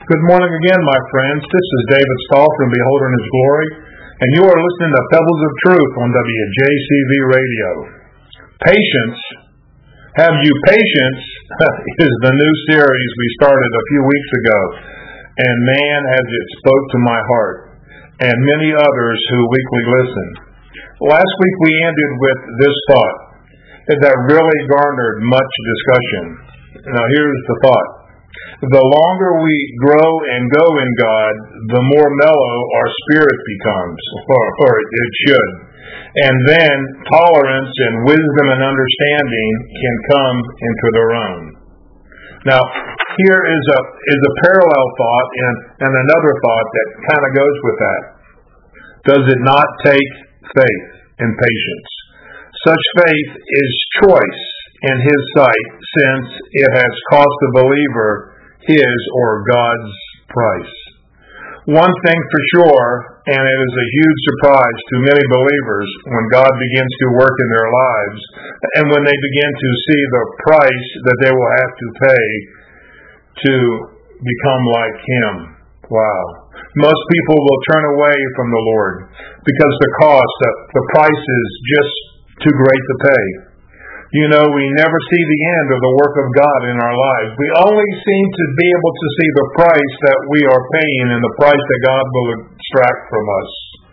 Good morning again, my friends. This is David Stahl from Beholder in His Glory, and you are listening to Pebbles of Truth on WJCV Radio. Patience, Have You Patience, is the new series we started a few weeks ago, and man, has it spoke to my heart, and many others who weekly listen. Last week we ended with this thought that really garnered much discussion. Now here's the thought. The longer we grow and go in God, the more mellow our spirit becomes, or it should. And then tolerance and wisdom and understanding can come into their own. Now, here is a parallel thought and another thought that kind of goes with that. Does it not take faith and patience? Such faith is choice in His sight, since it has cost the believer His or God's price. One thing for sure, and it is a huge surprise to many believers when God begins to work in their lives and when they begin to see the price that they will have to pay to become like Him. Wow. Most people will turn away from the Lord because the cost, the price is just too great to pay. You know, we never see the end of the work of God in our lives. We only seem to be able to see the price that we are paying and the price that God will extract from us.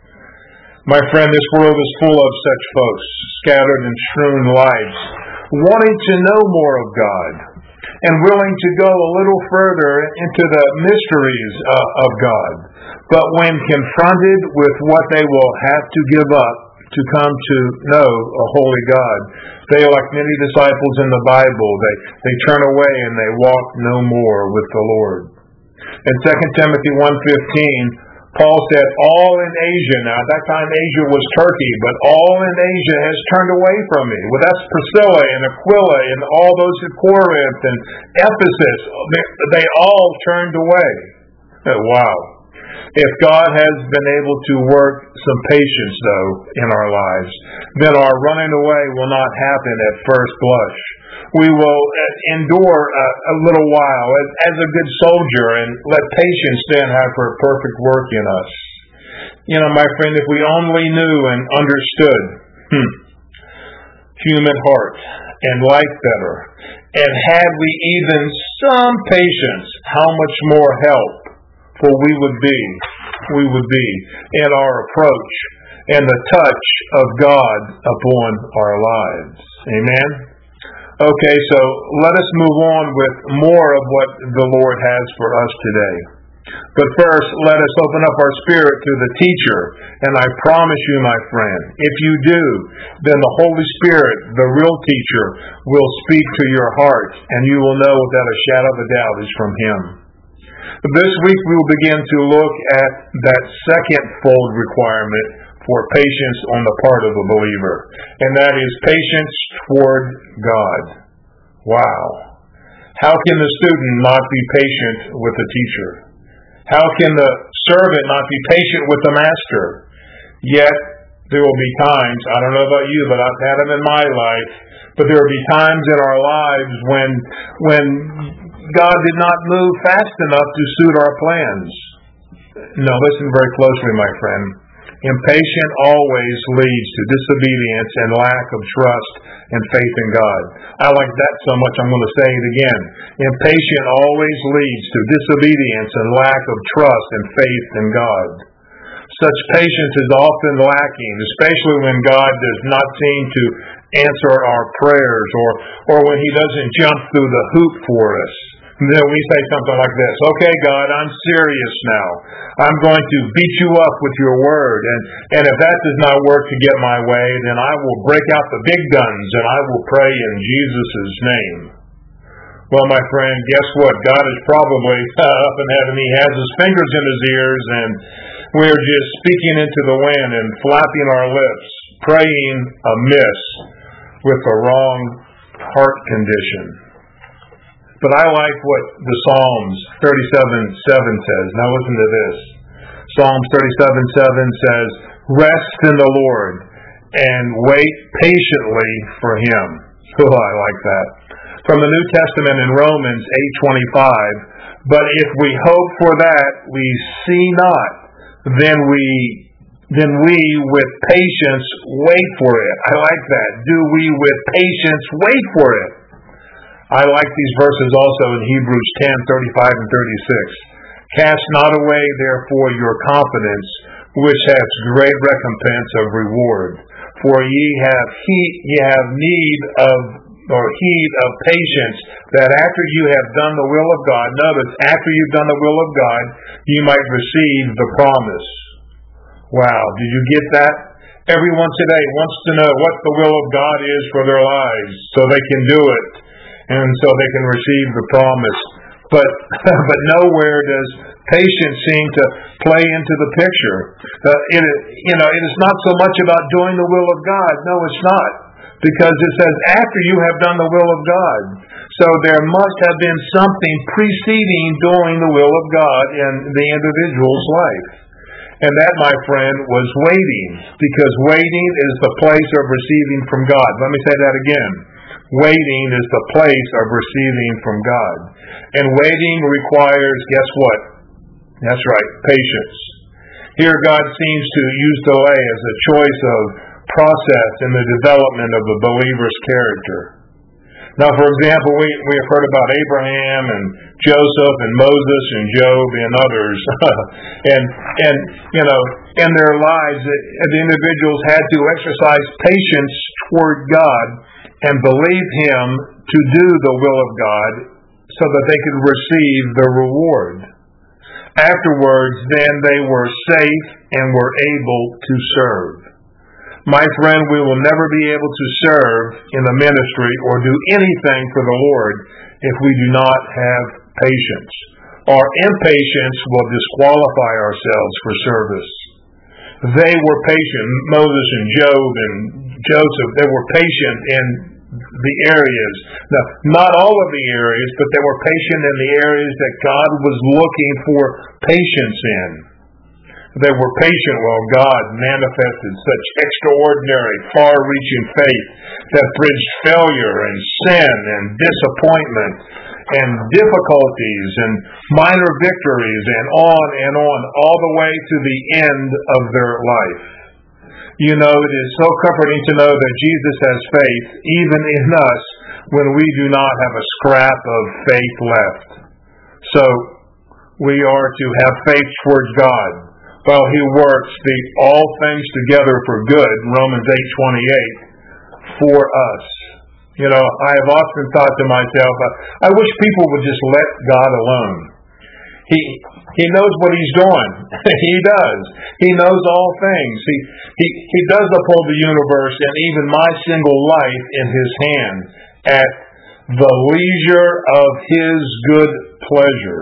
My friend, this world is full of such folks, scattered and strewn lives, wanting to know more of God and willing to go a little further into the mysteries of God. But when confronted with what they will have to give up to come to know a holy God, they, like many disciples in the Bible, they turn away and they walk no more with the Lord. In 2 Timothy 1:15, Paul said, all in Asia, now at that time Asia was Turkey, but all in Asia has turned away from me. Well, that's Priscilla and Aquila and all those at Corinth and Ephesus. They all turned away. Wow. If God has been able to work some patience, though, in our lives, then our running away will not happen at first blush. We will endure a little while as a good soldier and let patience then have her perfect work in us. You know, my friend, if we only knew and understood human heart and life better, and had we even some patience, how much more help for we would be in our approach and the touch of God upon our lives. Amen? Okay, so let us move on with more of what the Lord has for us today. But first, let us open up our spirit to the teacher. And I promise you, my friend, if you do, then the Holy Spirit, the real teacher, will speak to your heart, and you will know without a shadow of a doubt is from Him. This week we will begin to look at that second fold requirement for patience on the part of a believer, and that is patience toward God. Wow. How can the student not be patient with the teacher? How can the servant not be patient with the master? Yet there will be times, I don't know about you, but I've had them in my life, but there will be times in our lives when God did not move fast enough to suit our plans. No, listen very closely, my friend. Impatience always leads to disobedience and lack of trust and faith in God. I like that so much I'm going to say it again. Impatience always leads to disobedience and lack of trust and faith in God. Such patience is often lacking, especially when God does not seem to answer our prayers or when He doesn't jump through the hoop for us. Then we say something like this, okay, God, I'm serious now. I'm going to beat you up with your word. And if that does not work to get my way, then I will break out the big guns and I will pray in Jesus' name. Well, my friend, guess what? God is probably up in heaven. He has His fingers in His ears, and we're just speaking into the wind and flapping our lips, praying amiss with the wrong heart condition. But I like what the Psalms 37:7 says. Now listen to this. Psalms 37:7 says, rest in the Lord and wait patiently for Him. Oh, I like that. from the New Testament in Romans 8:25. But if we hope for that we see not, then we with patience wait for it. I like that. Do we with patience wait for it? I like these verses also in Hebrews 10:35 and 36. Cast not away therefore your confidence, which has great recompense of reward. For ye have need of patience, that after you have done the will of God, notice, after you've done the will of God, you might receive the promise. Wow, did you get that? Everyone today wants to know what the will of God is for their lives, so they can do it, and so they can receive the promise. But nowhere does patience seem to play into the picture. It is not so much about doing the will of God. No, it's not. Because it says, after you have done the will of God. So there must have been something preceding doing the will of God in the individual's life. And that, my friend, was waiting. Because waiting is the place of receiving from God. Let me say that again. Waiting is the place of receiving from God. And waiting requires, guess what? That's right, patience. Here God seems to use delay as a choice of process in the development of the believer's character. Now, for example, we have heard about Abraham and Joseph and Moses and Job and others. and in their lives, the individuals had to exercise patience toward God and believe Him to do the will of God so that they could receive the reward. Afterwards, then they were safe and were able to serve. My friend, we will never be able to serve in the ministry or do anything for the Lord if we do not have patience. Our impatience will disqualify ourselves for service. They were patient. Moses and Job and Joseph, they were patient in the areas. Now, not all of the areas, but they were patient in the areas that God was looking for patience in. They were patient while God manifested such extraordinary, far-reaching faith that bridged failure and sin and disappointment and difficulties and minor victories and on, all the way to the end of their life. You know, it is so comforting to know that Jesus has faith even in us when we do not have a scrap of faith left. So, we are to have faith towards God while He works all things together for good, Romans 8:28, for us. You know, I have often thought to myself, I wish people would just let God alone. He knows what He's doing. He does. He knows all things. He does uphold the universe and even my single life in His hand at the leisure of His good pleasure.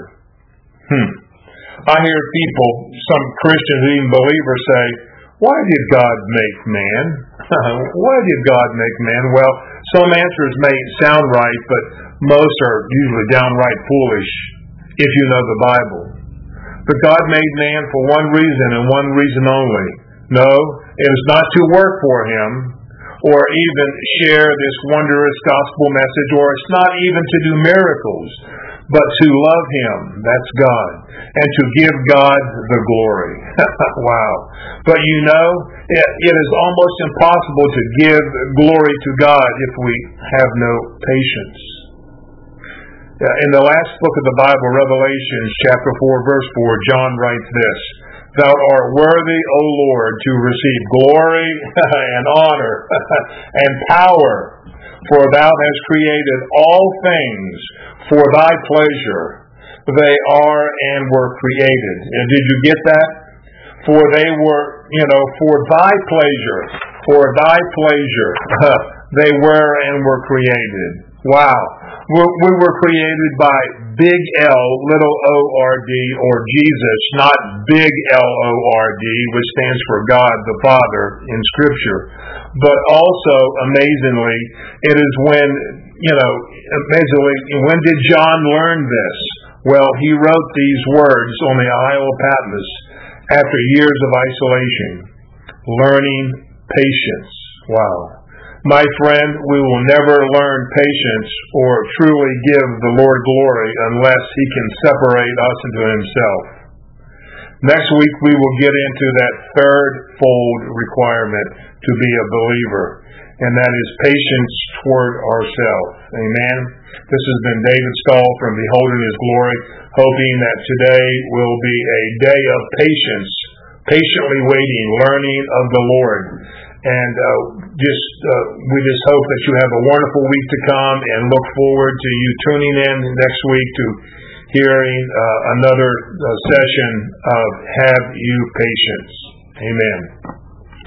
I hear people, some Christians, even believers, say, why did God make man? Why did God make man? Well, some answers may sound right, but most are usually downright foolish if you know the Bible. But God made man for one reason and one reason only. No, it is not to work for Him or even share this wondrous gospel message, or it's not even to do miracles, but to love Him, that's God, and to give God the glory. Wow. But you know, it is almost impossible to give glory to God if we have no patience. In the last book of the Bible, Revelation, chapter 4, verse 4, John writes this, Thou art worthy, O Lord, to receive glory and honor and power, for Thou hast created all things for Thy pleasure. They are and were created. And did you get that? For they were, for Thy pleasure. For Thy pleasure. They were and were created. Wow. We were created by big L, little O-R-D, or Jesus, not big L-O-R-D, which stands for God the Father in Scripture. But also, amazingly, it is when did John learn this? Well, he wrote these words on the Isle of Patmos after years of isolation. Learning patience. Wow. My friend, we will never learn patience or truly give the Lord glory unless He can separate us into Himself. Next week we will get into that third-fold requirement to be a believer, and that is patience toward ourselves. Amen. This has been David Stahl from Beholding His Glory, hoping that today will be a day of patience, patiently waiting, learning of the Lord. And we just hope that you have a wonderful week to come, and look forward to you tuning in next week to hearing another session of Have You Patience. Amen.